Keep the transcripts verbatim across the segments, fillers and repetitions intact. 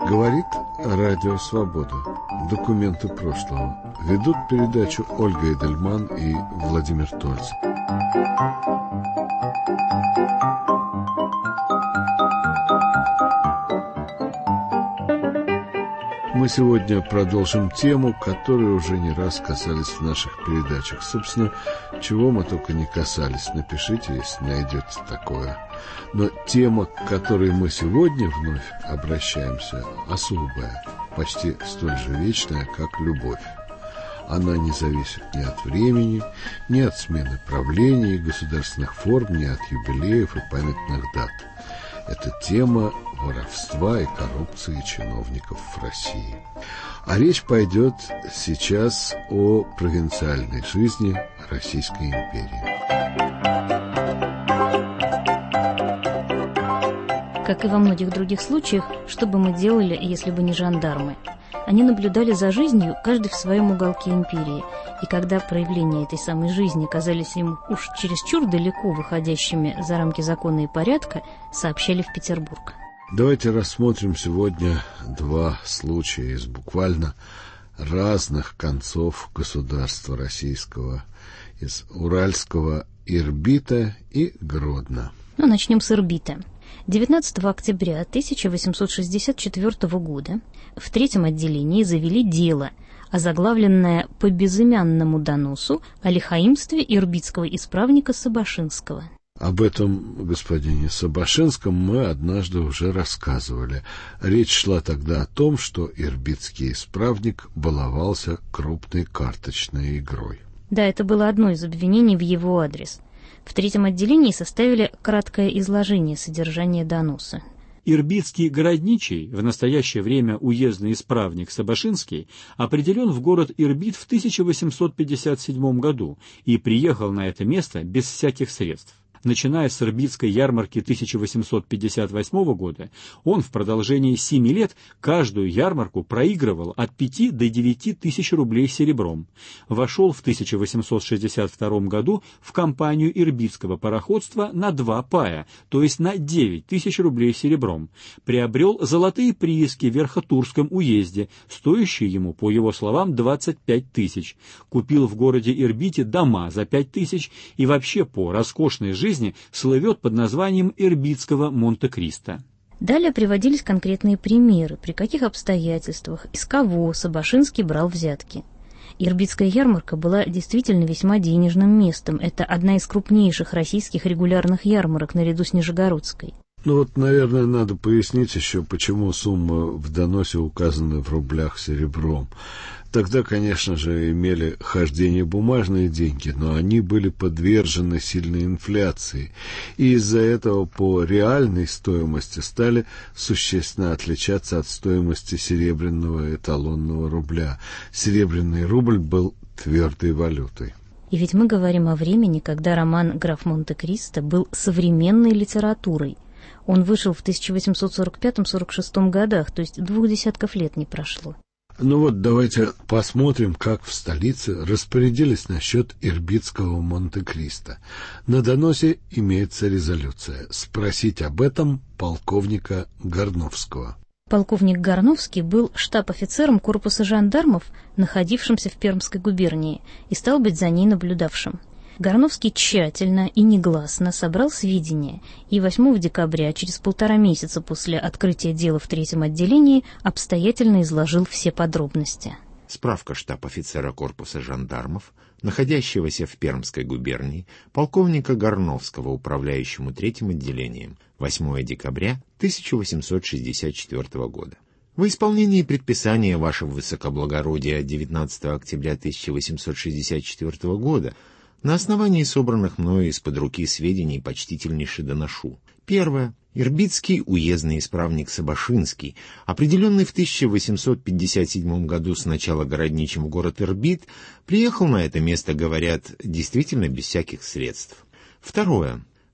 Говорит Радио Свобода. Документы прошлого. Ведут передачу Ольга Эдельман и Владимир Тольц. Мы сегодня продолжим тему, которой уже не раз касались в наших передачах. Собственно, чего мы только не касались. Напишите, если найдете такое. Но тема, к которой мы сегодня вновь обращаемся, особая, почти столь же вечная, как любовь. Она не зависит ни от времени, ни от смены правления и государственных форм, ни от юбилеев и памятных дат. Это тема воровства и коррупции чиновников в России. А речь пойдет сейчас о провинциальной жизни Российской империи. Как и во многих других случаях, что бы мы делали, если бы не жандармы? Они наблюдали за жизнью, каждый в своем уголке империи, и когда проявления этой самой жизни казались им уж чересчур далеко выходящими за рамки закона и порядка, сообщали в Петербург. Давайте рассмотрим сегодня два случая из буквально разных концов государства российского, из Уральского Ирбита и Гродно. Ну, начнем с Ирбита. девятнадцатого октября тысяча восемьсот шестьдесят четвёртого года в третьем отделении завели дело, озаглавленное по безымянному доносу о лихаимстве ирбитского исправника Собашинского. Об этом господине Собашинском мы однажды уже рассказывали. Речь шла тогда о том, что ирбитский исправник баловался крупной карточной игрой. Да, это было одно из обвинений в его адрес. В третьем отделении составили краткое изложение содержания доноса. Ирбитский городничий, в настоящее время уездный исправник Собашинский, определен в город Ирбит в тысяча восемьсот пятьдесят седьмом году и приехал на это место без всяких средств. Начиная с Ирбитской ярмарки тысяча восемьсот пятьдесят восьмого года, он в продолжении семи лет каждую ярмарку проигрывал от пяти до девяти тысяч рублей серебром. Вошел в тысяча восемьсот шестьдесят втором году в компанию ирбитского пароходства на два пая, то есть на девять тысяч рублей серебром. Приобрел золотые прииски в Верхотурском уезде, стоящие ему, по его словам, двадцать пять тысяч. Купил в городе Ирбите дома за пять тысяч и вообще по роскошной жизни жизни слывет под названием Ирбитского Монте-Кристо. Далее приводились конкретные примеры, при каких обстоятельствах, из кого Собашинский брал взятки. Ирбитская ярмарка была действительно весьма денежным местом. Это одна из крупнейших российских регулярных ярмарок наряду с Нижегородской. Ну вот, наверное, надо пояснить еще, почему суммы в доносе указаны в рублях серебром. Тогда, конечно же, имели хождение бумажные деньги, но они были подвержены сильной инфляции, и из-за этого по реальной стоимости стали существенно отличаться от стоимости серебряного эталонного рубля. Серебряный рубль был твердой валютой. И ведь мы говорим о времени, когда роман «Граф Монте-Кристо» был современной литературой. Он вышел в тысяча восемьсот сорок пятом — сорок шестом годах, то есть двух десятков лет не прошло. Ну вот, давайте посмотрим, как в столице распорядились насчет Ирбитского Монте-Кристо. На доносе имеется резолюция спросить об этом полковника Горновского. Полковник Горновский был штаб-офицером корпуса жандармов, находившимся в Пермской губернии, и стал быть за ней наблюдавшим. Горновский тщательно и негласно собрал сведения и восьмого декабря, через полтора месяца после открытия дела в третьем отделении, обстоятельно изложил все подробности. Справка штаб-офицера корпуса жандармов, находящегося в Пермской губернии, полковника Горновского, управляющему третьим отделением, восьмого декабря тысяча восемьсот шестьдесят четвёртого года. В исполнении предписания вашего высокоблагородия девятнадцатого октября тысяча восемьсот шестьдесят четвёртого года на основании собранных мною из-под руки сведений почтительнейше доношу. Первое. Ирбитский уездный исправник Собашинский, определенный в тысяча восемьсот пятьдесят седьмом году сначала городничим в город Ирбит, приехал на это место, говорят, действительно без всяких средств. Второе.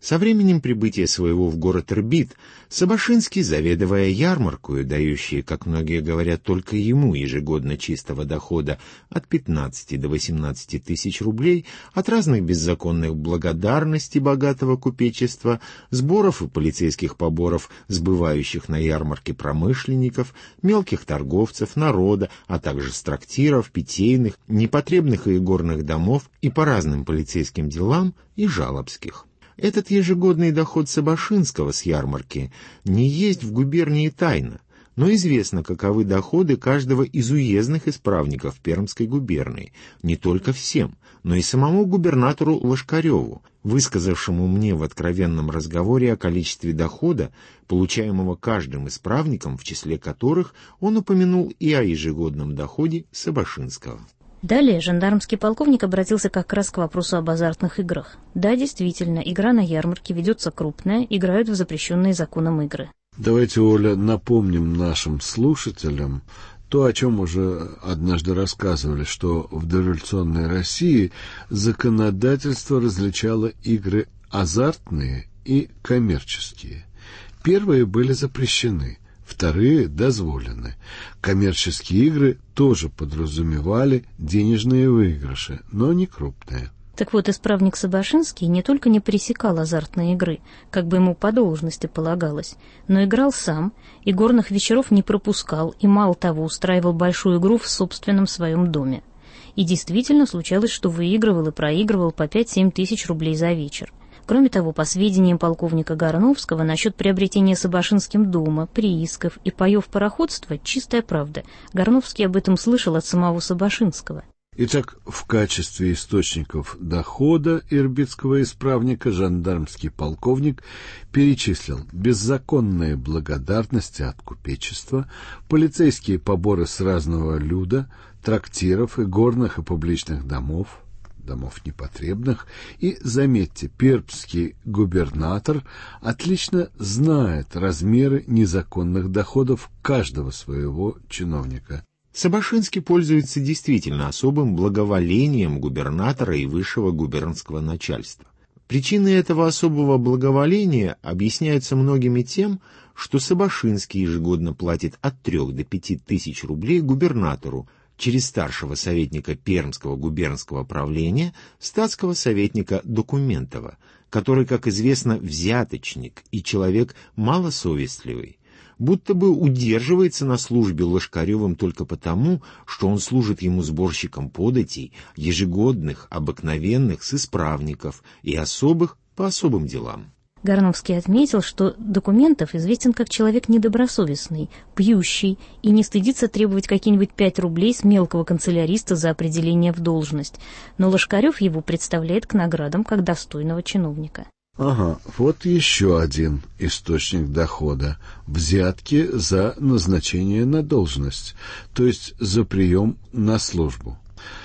Со временем прибытия своего в город Ирбит Сабашинский, заведуя ярмаркою, дающей, как многие говорят, только ему ежегодно чистого дохода от пятнадцати до восемнадцати тысяч рублей, от разных беззаконных благодарностей богатого купечества, сборов и полицейских поборов сбывающих на ярмарке промышленников, мелких торговцев, народа, а также с трактиров, питейных, непотребных и игорных домов и по разным полицейским делам и жалобских. Этот ежегодный доход Сабашинского с ярмарки не есть в губернии тайна, но известно, каковы доходы каждого из уездных исправников Пермской губернии, не только всем, но и самому губернатору Лошкареву, высказавшему мне в откровенном разговоре о количестве дохода, получаемого каждым исправником, в числе которых он упомянул и о ежегодном доходе Сабашинского. Далее жандармский полковник обратился как раз к вопросу об азартных играх. Да, действительно, игра на ярмарке ведется крупная, играют в запрещенные законом игры. Давайте, Оля, напомним нашим слушателям то, о чем уже однажды рассказывали, что в дореволюционной России законодательство различало игры азартные и коммерческие. Первые были запрещены, вторые дозволены. Коммерческие игры тоже подразумевали денежные выигрыши, но не крупные. Так вот, исправник Сабашинский не только не пресекал азартные игры, как бы ему по должности полагалось, но играл сам, и горных вечеров не пропускал, и, мало того, устраивал большую игру в собственном своем доме. И действительно случалось, что выигрывал и проигрывал по пять-семь тысяч рублей за вечер. Кроме того, по сведениям полковника Горновского, насчет приобретения Сабашинским дома, приисков и паев пароходства чистая правда. Горновский об этом слышал от самого Сабашинского. Итак, в качестве источников дохода ирбитского исправника жандармский полковник перечислил беззаконные благодарности от купечества, полицейские поборы с разного люда, трактиров и горных и публичных домов, домов непотребных, и, заметьте, пермский губернатор отлично знает размеры незаконных доходов каждого своего чиновника. Сабашинский пользуется действительно особым благоволением губернатора и высшего губернского начальства. Причины этого особого благоволения объясняются многими тем, что Сабашинский ежегодно платит от трех до пяти тысяч рублей губернатору через старшего советника Пермского губернского правления, статского советника Документова, который, как известно, взяточник и человек малосовестливый, будто бы удерживается на службе Лошкаревым только потому, что он служит ему сборщиком податей, ежегодных, обыкновенных с исправников и особых по особым делам. Горновский отметил, что Документов известен как человек недобросовестный, пьющий и не стыдится требовать какие-нибудь пять рублей с мелкого канцеляриста за определение в должность, но Лошкарев его представляет к наградам как достойного чиновника. Ага, вот еще один источник дохода – взятки за назначение на должность, то есть за прием на службу.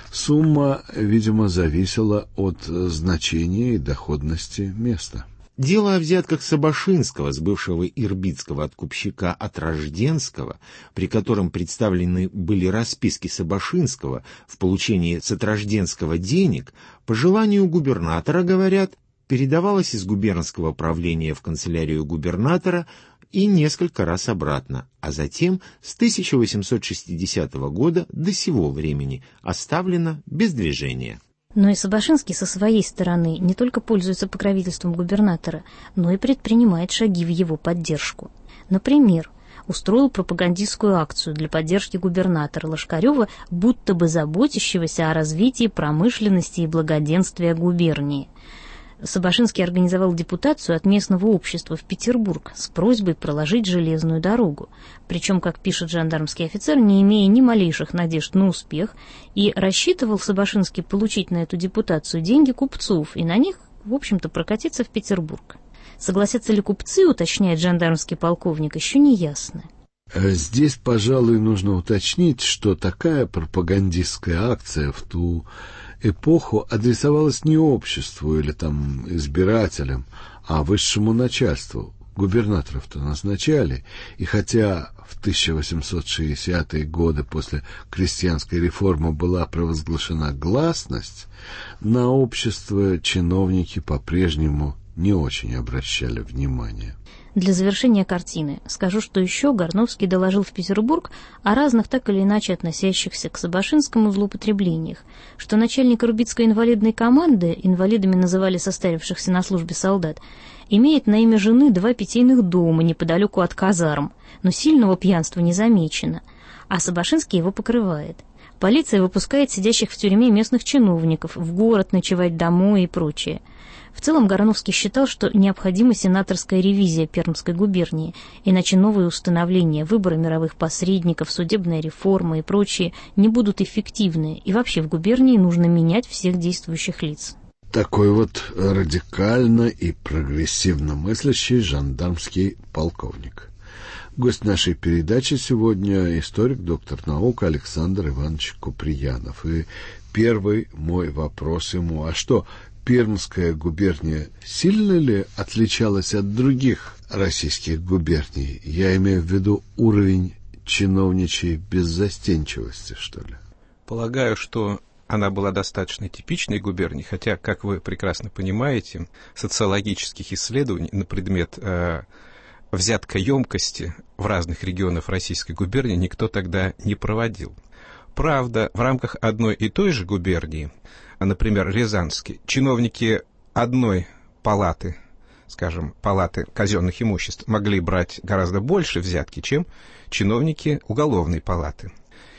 Сумма, видимо, зависела от значения и доходности места. Дело о взятках Сабашинского, с бывшего ирбитского откупщика от Рожденского, при котором представлены были расписки Сабашинского в получении с Отрожденского денег, по желанию губернатора, говорят, передавалось из губернского правления в канцелярию губернатора и несколько раз обратно, а затем с тысяча восемьсот шестидесятого года до сего времени оставлено без движения. Но и Сабашинский со своей стороны не только пользуется покровительством губернатора, но и предпринимает шаги в его поддержку. Например, устроил пропагандистскую акцию для поддержки губернатора Лошкарева, будто бы заботящегося о развитии промышленности и благоденствия губернии. Сабашинский организовал депутацию от местного общества в Петербург с просьбой проложить железную дорогу, причем, как пишет жандармский офицер, не имея ни малейших надежд на успех, и рассчитывал Сабашинский получить на эту депутацию деньги купцов и на них, в общем-то, прокатиться в Петербург. Согласятся ли купцы, уточняет жандармский полковник, еще не ясно. Здесь, пожалуй, нужно уточнить, что такая пропагандистская акция в ту эпоху адресовалась не обществу или там избирателям, а высшему начальству. Губернаторов-то назначали, и хотя в тысяча восемьсот шестидесятые годы после крестьянской реформы была провозглашена гласность, на общество чиновники по-прежнему не очень обращали внимания. Для завершения картины скажу, что еще Горновский доложил в Петербург о разных так или иначе относящихся к Сабашинскому злоупотреблениях, что начальник Ирбитской инвалидной команды, инвалидами называли состарившихся на службе солдат, имеет на имя жены два питейных дома неподалеку от казарм, но сильного пьянства не замечено, а Сабашинский его покрывает. Полиция выпускает сидящих в тюрьме местных чиновников в город ночевать домой и прочее. В целом Горновский считал, что необходима сенаторская ревизия Пермской губернии, иначе новые установления, выборы мировых посредников, судебная реформа и прочее не будут эффективны, и вообще в губернии нужно менять всех действующих лиц. Такой вот радикально и прогрессивно мыслящий жандармский полковник. Гость нашей передачи сегодня историк, доктор наук Александр Иванович Куприянов. И первый мой вопрос ему: а что, Пермская губерния сильно ли отличалась от других российских губерний? Я имею в виду уровень чиновничьей беззастенчивости, что ли? Полагаю, что она была достаточно типичной губернией, хотя, как вы прекрасно понимаете, социологических исследований на предмет э, взяткоемкости в разных регионах российской губернии никто тогда не проводил. Правда, в рамках одной и той же губернии, например, Рязанской, чиновники одной палаты, скажем, палаты казенных имуществ, могли брать гораздо больше взятки, чем чиновники уголовной палаты.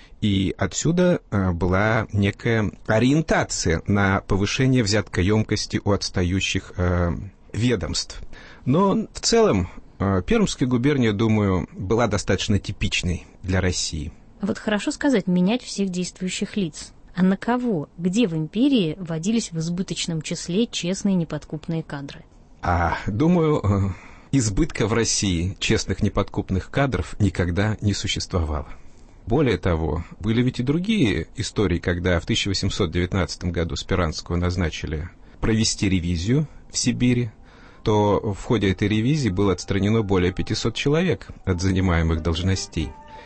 И отсюда была некая ориентация на повышение взяткоемкости у отстающих э, ведомств. Но в целом э, Пермская губерния, думаю, была достаточно типичной для России. Вот хорошо сказать «менять всех действующих лиц». А на кого, где в империи водились в избыточном числе честные неподкупные кадры? А, думаю, избытка в России честных неподкупных кадров никогда не существовало. Более того, были ведь и другие истории, когда в тысяча восемьсот девятнадцатом году Спиранского назначили провести ревизию в Сибири, то в ходе этой ревизии было отстранено более пятисот человек от занимаемых должностей.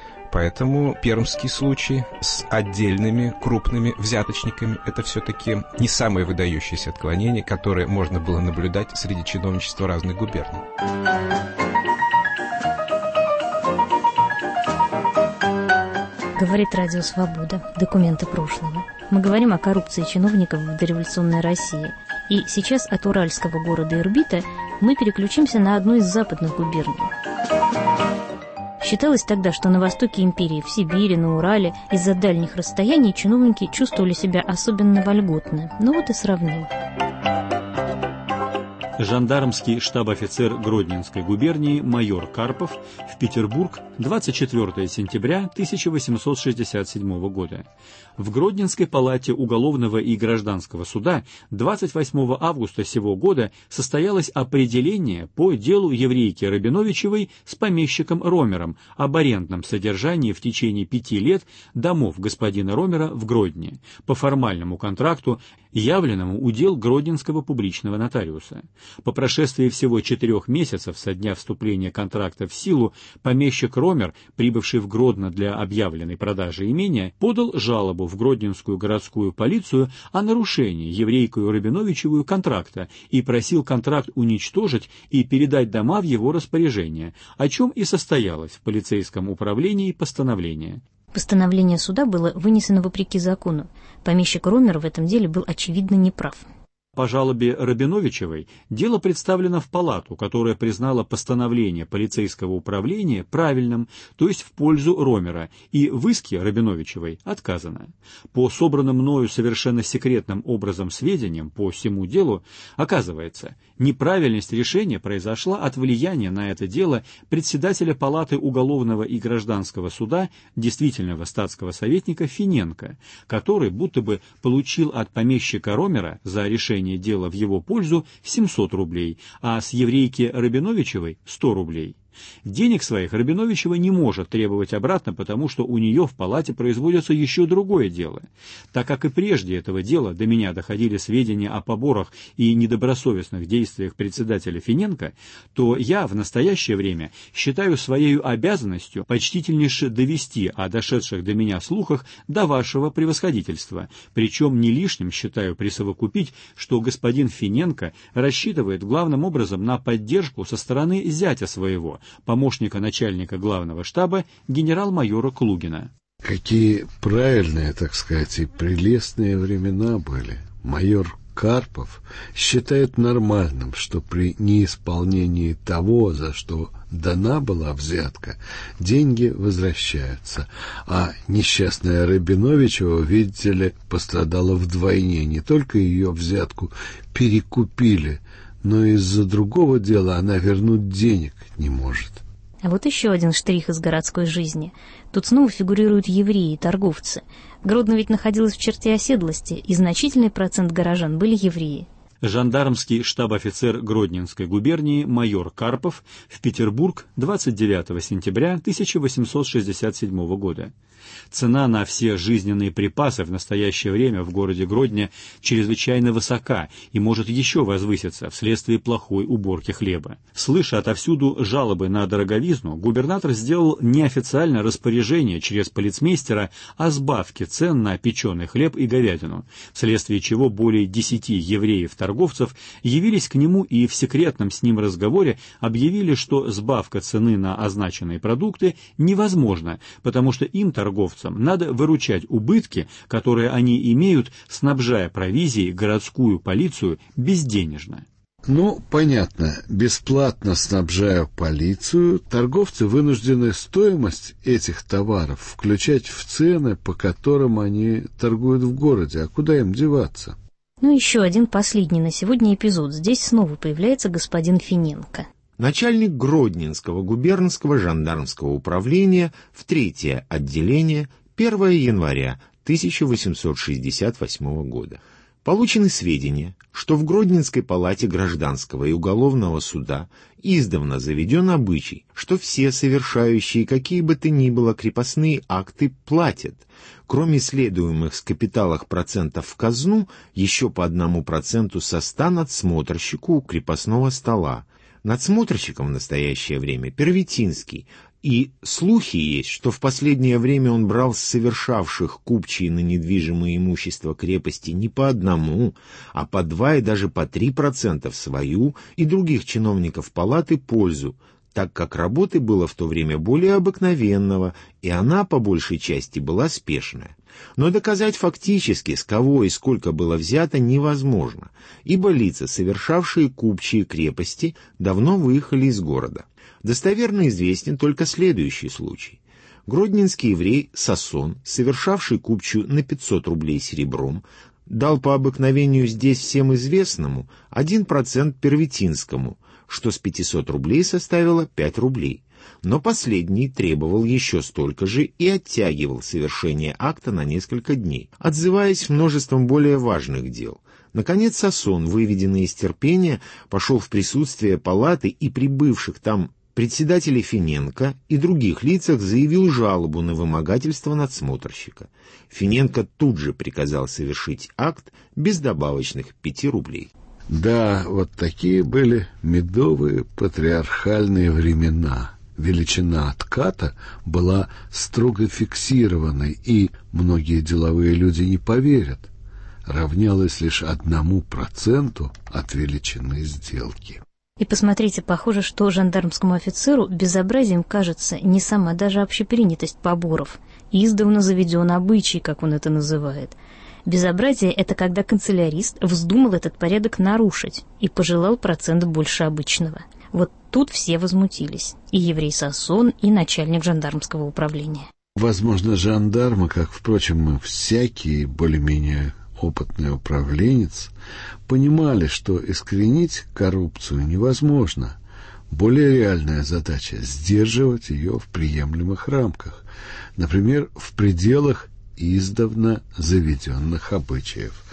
Поэтому пермский случай с отдельными крупными взяточниками – это все-таки не самое выдающееся отклонение, которое можно было наблюдать среди чиновничества разных губерний. Говорит Радио Свобода. Документы прошлого. Мы говорим о коррупции чиновников в дореволюционной России. И сейчас от уральского города Ирбита мы переключимся на одну из западных губерний. Считалось тогда, что на востоке империи, в Сибири, на Урале, из-за дальних расстояний чиновники чувствовали себя особенно вольготно. Ну вот и сравнил. Жандармский штаб-офицер Гродненской губернии майор Карпов в Петербург двадцать четвёртого сентября тысяча восемьсот шестьдесят седьмого года. В Гродненской палате уголовного и гражданского суда двадцать восьмого августа сего года состоялось определение по делу еврейки Рабиновичевой с помещиком Ромером об арендном содержании в течение пяти лет домов господина Ромера в Гродне по формальному контракту, явленному удел Гродненского публичного нотариуса. По прошествии всего четырех месяцев со дня вступления контракта в силу, помещик Ромер, прибывший в Гродно для объявленной продажи имения, подал жалобу в Гродненскую городскую полицию о нарушении еврейкою Рабиновичевую контракта и просил контракт уничтожить и передать дома в его распоряжение, о чем и состоялось в полицейском управлении постановление. Постановление суда было вынесено вопреки закону. Помещик Ромер в этом деле был очевидно неправ. По жалобе Рабиновичевой дело представлено в палату, которая признала постановление полицейского управления правильным, то есть в пользу Ромера, и в иске Рабиновичевой отказано. По собранным мною совершенно секретным образом сведениям по всему делу, оказывается, неправильность решения произошла от влияния на это дело председателя палаты уголовного и гражданского суда, действительного статского советника Финенко, который будто бы получил от помещика Ромера за решение дела в его пользу семьсот рублей, а с еврейки Рабиновичевой сто рублей. Денег своих Рабиновичева не может требовать обратно, потому что у нее в палате производится еще другое дело. Так как и прежде этого дела до меня доходили сведения о поборах и недобросовестных действиях председателя Финенко, то я в настоящее время считаю своей обязанностью почтительнейше довести о дошедших до меня слухах до вашего превосходительства, причем не лишним считаю присовокупить, что господин Финенко рассчитывает главным образом на поддержку со стороны зятя своего, помощника начальника главного штаба генерал-майора Клугина. Какие правильные, так сказать, и прелестные времена были. Майор Карпов считает нормальным, что при неисполнении того, за что дана была взятка, деньги возвращаются, а несчастная Рабиновичева, видите ли, пострадала вдвойне. Не только ее взятку перекупили, но из-за другого дела она вернуть денег не может. А вот еще один штрих из городской жизни. Тут снова фигурируют евреи, торговцы. Гродно ведь находилось в черте оседлости, и значительный процент горожан были евреи. Жандармский штаб-офицер Гродненской губернии майор Карпов в Петербург двадцать девятого сентября тысяча восемьсот шестьдесят седьмого года. Цена на все жизненные припасы в настоящее время в городе Гродне чрезвычайно высока и может еще возвыситься вследствие плохой уборки хлеба. Слыша отовсюду жалобы на дороговизну, губернатор сделал неофициальное распоряжение через полицмейстера о сбавке цен на печеный хлеб и говядину, вследствие чего более десяти евреев-торговцев явились к нему и в секретном с ним разговоре объявили, что сбавка цены на означенные продукты невозможна, потому что им, торговцам, надо выручать убытки, которые они имеют, снабжая провизией городскую полицию безденежно. Ну, понятно, бесплатно снабжая полицию, торговцы вынуждены стоимость этих товаров включать в цены, по которым они торгуют в городе. А куда им деваться? Ну, еще один последний на сегодня эпизод. Здесь снова появляется господин Финенко. Начальник Гродненского губернского жандармского управления в третье отделение первого января тысяча восемьсот шестьдесят восьмого года. Получены сведения, что в Гродненской палате гражданского и уголовного суда издавна заведен обычай, что все совершающие какие бы то ни было крепостные акты платят, кроме следуемых с капиталах процентов в казну, еще по одному проценту со ста надсмотрщику у крепостного стола. Надсмотрщиком в настоящее время Первитинский, и слухи есть, что в последнее время он брал с совершавших купчие на недвижимое имущество крепости не по одному, а по два и даже по три процента в свою и других чиновников палаты пользу, так как работы было в то время более обыкновенного, и она по большей части была спешная. Но доказать фактически, с кого и сколько было взято, невозможно, ибо лица, совершавшие купчие крепости, давно выехали из города. Достоверно известен только следующий случай. Гродненский еврей Сасон, совершавший купчую на пятьсот рублей серебром, дал по обыкновению здесь всем известному один процент Первитинскому, что с пятисот рублей составило пять рублей. Но последний требовал еще столько же и оттягивал совершение акта на несколько дней, отзываясь множеством более важных дел. Наконец Сасон, выведенный из терпения, пошел в присутствие палаты и прибывших там председателя Финенко и других лицах заявил жалобу на вымогательство надсмотрщика. Финенко тут же приказал совершить акт без добавочных пяти рублей. Да, вот такие были медовые патриархальные времена. Величина отката была строго фиксированной, и многие деловые люди не поверят, равнялась лишь одному проценту от величины сделки. И посмотрите, похоже, что жандармскому офицеру безобразием кажется не сама даже общепринятость поборов, издавна заведен обычай, как он это называет. Безобразие — это когда канцелярист вздумал этот порядок нарушить и пожелал процент больше обычного. Вот тут все возмутились. И еврей Сасон, и начальник жандармского управления. Возможно, жандармы, как, впрочем, и всякий более-менее опытный управленец, понимали, что искоренить коррупцию невозможно. Более реальная задача — сдерживать ее в приемлемых рамках, например, в пределах издавна заведенных обычаев.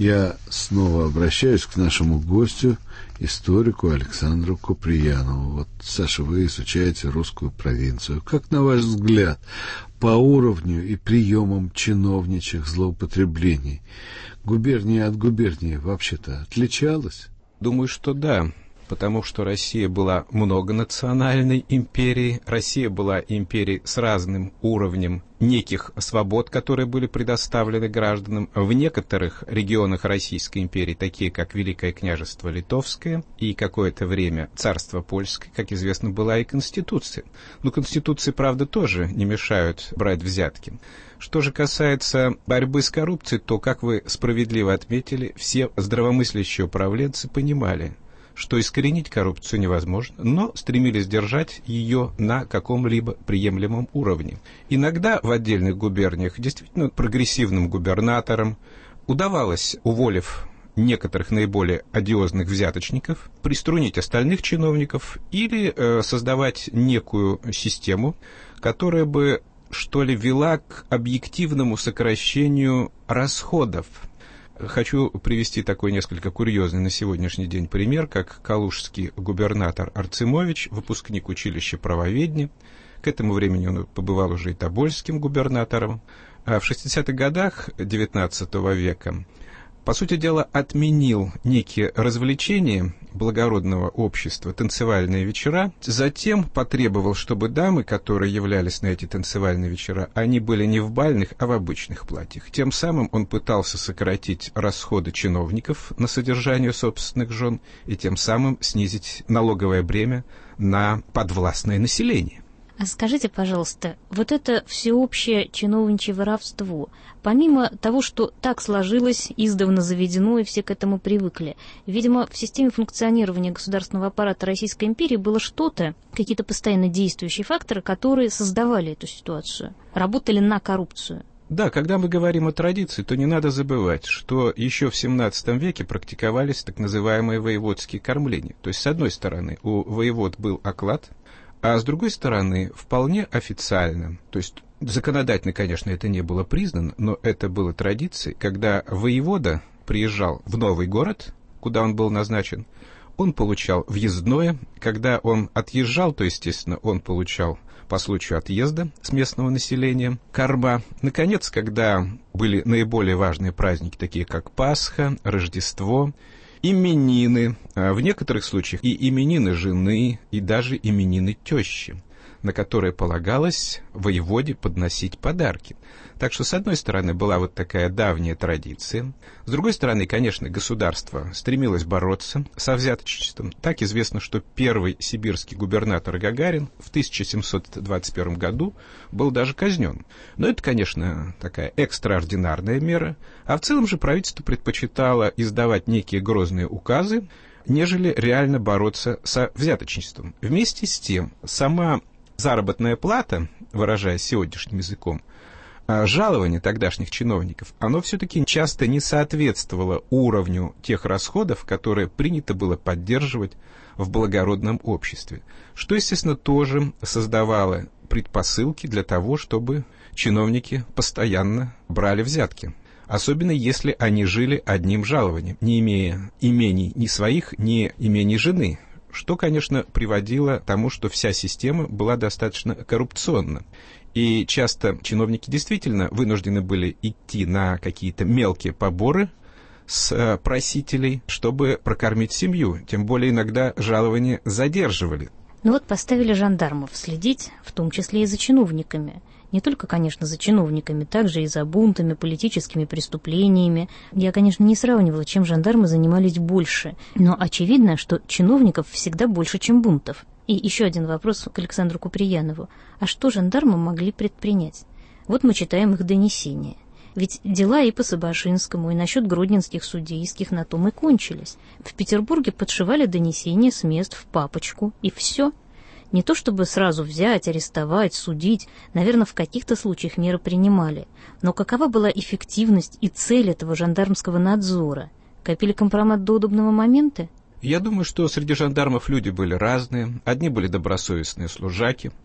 Я снова обращаюсь к нашему гостю, историку Александру Куприянову. Вот, Саша, вы изучаете русскую провинцию. Как, на ваш взгляд, по уровню и приемам чиновничьих злоупотреблений губерния от губернии вообще-то отличалась? Думаю, что да, потому что Россия была многонациональной империей, Россия была империей с разным уровнем неких свобод, которые были предоставлены гражданам. В некоторых регионах Российской империи, такие как Великое княжество Литовское и какое-то время Царство Польское, как известно, была и Конституция. Но Конституции, правда, тоже не мешают брать взятки. Что же касается борьбы с коррупцией, то, как вы справедливо отметили, все здравомыслящие управленцы понимали, что искоренить коррупцию невозможно, но стремились держать ее на каком-либо приемлемом уровне. Иногда в отдельных губерниях действительно прогрессивным губернаторам удавалось, уволив некоторых наиболее одиозных взяточников, приструнить остальных чиновников или э, создавать некую систему, которая бы, что ли, вела к объективному сокращению расходов. Хочу привести такой несколько курьезный на сегодняшний день пример, как калужский губернатор Арцемович, выпускник училища правоведения. К этому времени он побывал уже и тобольским губернатором. А в шестидесятых годах девятнадцатого века, по сути дела, отменил некие развлечения благородного общества, танцевальные вечера. Затем потребовал, чтобы дамы, которые являлись на эти танцевальные вечера, они были не в бальных, а в обычных платьях. Тем самым он пытался сократить расходы чиновников на содержание собственных жен и тем самым снизить налоговое бремя на подвластное население. А скажите, пожалуйста, вот это всеобщее чиновничье воровство, помимо того, что так сложилось, издавна заведено, и все к этому привыкли, видимо, в системе функционирования государственного аппарата Российской империи было что-то, какие-то постоянно действующие факторы, которые создавали эту ситуацию, работали на коррупцию. Да, когда мы говорим о традиции, то не надо забывать, что еще в семнадцатом веке практиковались так называемые воеводские кормления. То есть, с одной стороны, у воевод был оклад, а с другой стороны, вполне официально, то есть законодательно, конечно, это не было признано, но это было традицией, когда воевода приезжал в новый город, куда он был назначен, он получал въездное, когда он отъезжал, то, естественно, он получал по случаю отъезда с местного населения корма. Наконец, когда были наиболее важные праздники, такие как Пасха, Рождество, именины, в некоторых случаях и именины жены, и даже именины тещи, на которые полагалось воеводе подносить подарки. Так что, с одной стороны, была вот такая давняя традиция. С другой стороны, конечно, государство стремилось бороться со взяточеством. Так известно, что первый сибирский губернатор Гагарин в тысяча семьсот двадцать первом году был даже казнен. Но это, конечно, такая экстраординарная мера. А в целом же правительство предпочитало издавать некие грозные указы, нежели реально бороться со взяточничеством. Вместе с тем, сама заработная плата, выражаясь сегодняшним языком, жалование тогдашних чиновников, оно все-таки часто не соответствовало уровню тех расходов, которые принято было поддерживать в благородном обществе, что, естественно, тоже создавало предпосылки для того, чтобы чиновники постоянно брали взятки, особенно если они жили одним жалованием, не имея имений ни своих, ни имений жены, что, конечно, приводило к тому, что вся система была достаточно коррупционна. И часто чиновники действительно вынуждены были идти на какие-то мелкие поборы с просителей, чтобы прокормить семью. Тем более иногда жалования задерживали. Ну вот поставили жандармов следить, в том числе и за чиновниками. Не только, конечно, за чиновниками, также и за бунтами, политическими преступлениями. Я, конечно, не сравнивала, чем жандармы занимались больше. Но очевидно, что чиновников всегда больше, чем бунтов. И еще один вопрос к Александру Куприянову. А что жандармы могли предпринять? Вот мы читаем их донесения. Ведь дела и по Сабашинскому, и насчет гродненских судейских на том и кончились. В Петербурге подшивали донесения с мест в папочку, и все. Не то чтобы сразу взять, арестовать, судить, наверное, в каких-то случаях меры принимали. Но какова была эффективность и цель этого жандармского надзора? Копили компромат до удобного момента? Я думаю, что среди жандармов люди были разные. Одни были добросовестные служаки,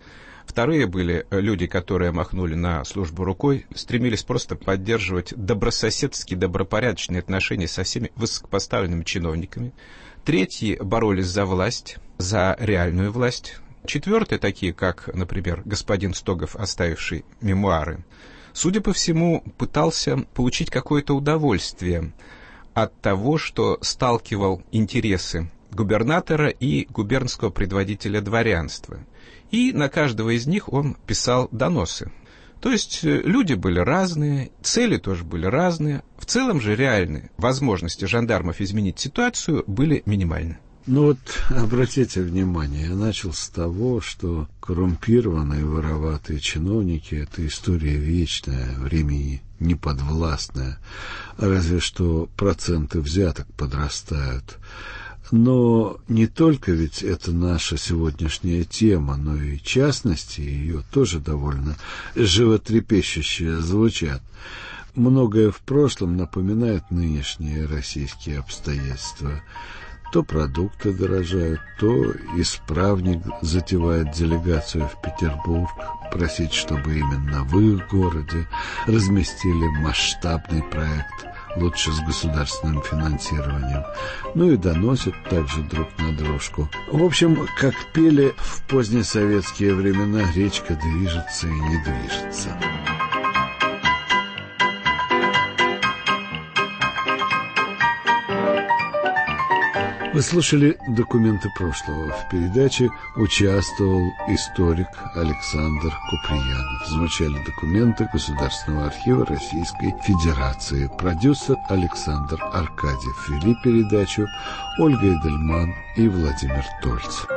Вторые были люди, которые махнули на службу рукой, стремились просто поддерживать добрососедские, добропорядочные отношения со всеми высокопоставленными чиновниками. Третьи боролись за власть, за реальную власть. Четвертые, такие как, например, господин Стогов, оставивший мемуары, судя по всему, пытался получить какое-то удовольствие от того, что сталкивал интересы губернатора и губернского предводителя дворянства. И на каждого из них он писал доносы. То есть люди были разные, цели тоже были разные. В целом же реальные возможности жандармов изменить ситуацию были минимальны. Ну вот, обратите внимание, я начал с того, что коррумпированные, вороватые чиновники — это история вечная, времени неподвластная, разве что проценты взяток подрастают. Но не только ведь это наша сегодняшняя тема, но и частности ее тоже довольно животрепещущие звучат. Многое в прошлом напоминает нынешние российские обстоятельства. То продукты дорожают, то исправник затевает делегацию в Петербург, просить, чтобы именно в их городе разместили масштабный проект, лучше с государственным финансированием, ну и доносят также друг на дружку. В общем, как пели в позднесоветские времена, речка движется и не движется. Вы слушали «Документы прошлого». В передаче участвовал историк Александр Куприянов. Звучали документы Государственного архива Российской Федерации. Продюсер Александр Аркадьев. Вели передачу Ольга Эдельман и Владимир Тольц.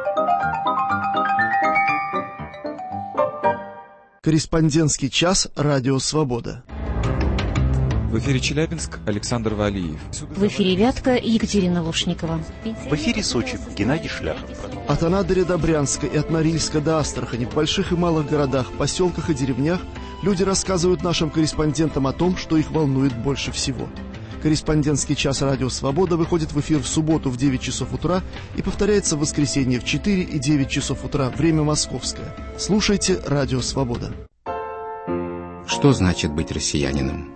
Корреспондентский час «Радио Свобода». В эфире Челябинск, Александр Валиев. В эфире Вятка, Екатерина Лушникова. В эфире Сочи, Геннадий Шляхов. От Анадыря до Брянска и от Норильска до Астрахани, в больших и малых городах, поселках и деревнях люди рассказывают нашим корреспондентам о том, что их волнует больше всего. Корреспондентский час «Радио Свобода» выходит в эфир в субботу в девять часов утра и повторяется в воскресенье в четыре и девять часов утра, время московское. Слушайте «Радио Свобода». Что значит быть россиянином?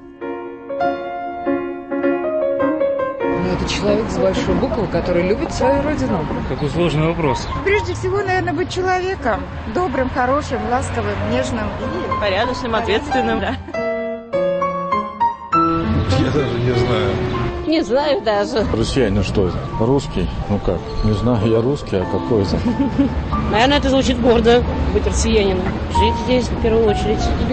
Это человек с большой буквы, который любит свою родину. Какой сложный вопрос. Прежде всего, наверное, быть человеком. Добрым, хорошим, ласковым, нежным. И порядочным, ответственным. Да. Я даже не знаю. Не знаю даже. Россиянин что это? Русский? Ну как? Не знаю, я русский, а какой это? Наверное, это звучит гордо, быть россиянином. Жить здесь в первую очередь.